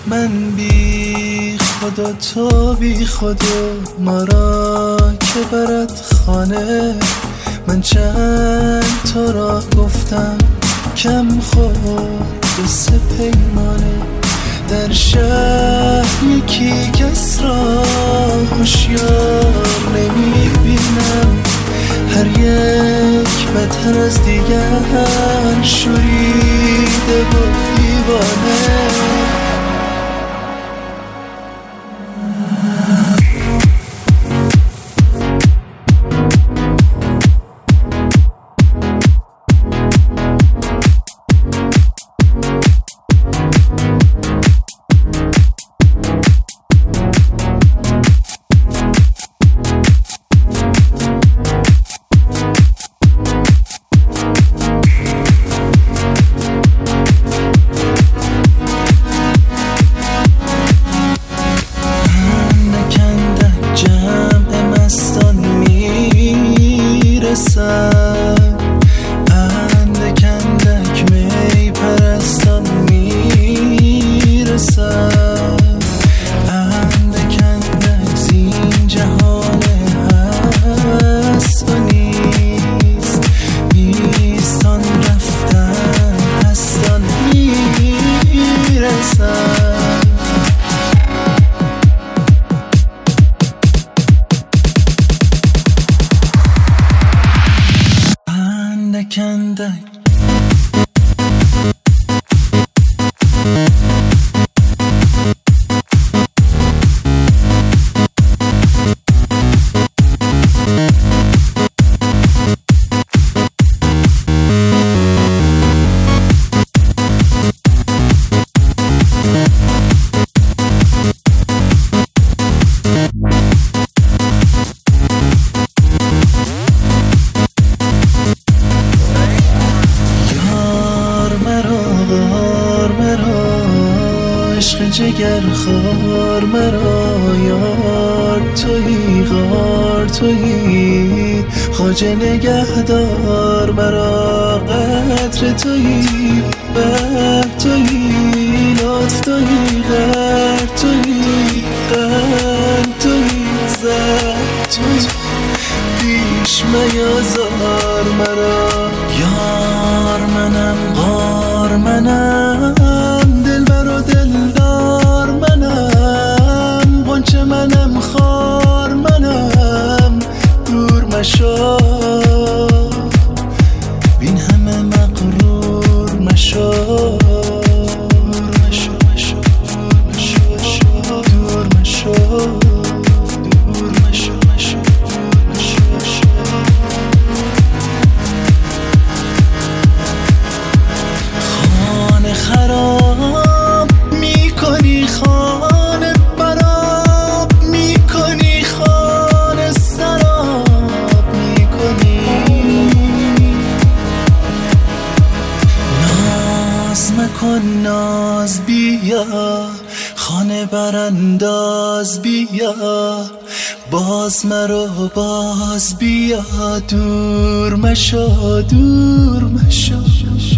من بی خدا تو بی خدا مرا که برد خانه. من چند تا را گفتم کم خود و سه پیمانه. در شهر یکی کس را هوشیار نمی بینم، هر یک بهتر از دیگر شوریده و دیوانه. اندک اندک می پرستان میرسد، اندک اندک زین جهان هست و نیست، نیستان رفتن هستان میرسد. اندک عشق جگر خار مرا، یار تویی غار تویی، خواجه نگهدار مرا، قدر تویی بر تویی، لطف تویی غر تویی، قند تویی زر تویی، پیش میازار مرا. یار منم غار منم، دلبر و دلدار منم، غنچه منم خار منم، دور مشو بین همه مغرور مشو، دور مشو مشو مشو دور مشو، دور مشو مشو مشو. خانه خراب میکنی، خانه براب میکنی، خانه سراب میکنی. ناز مکن ناز بیا، خانه برانداز بیا، باز مرو باز بیا، دور مشو دور مشو.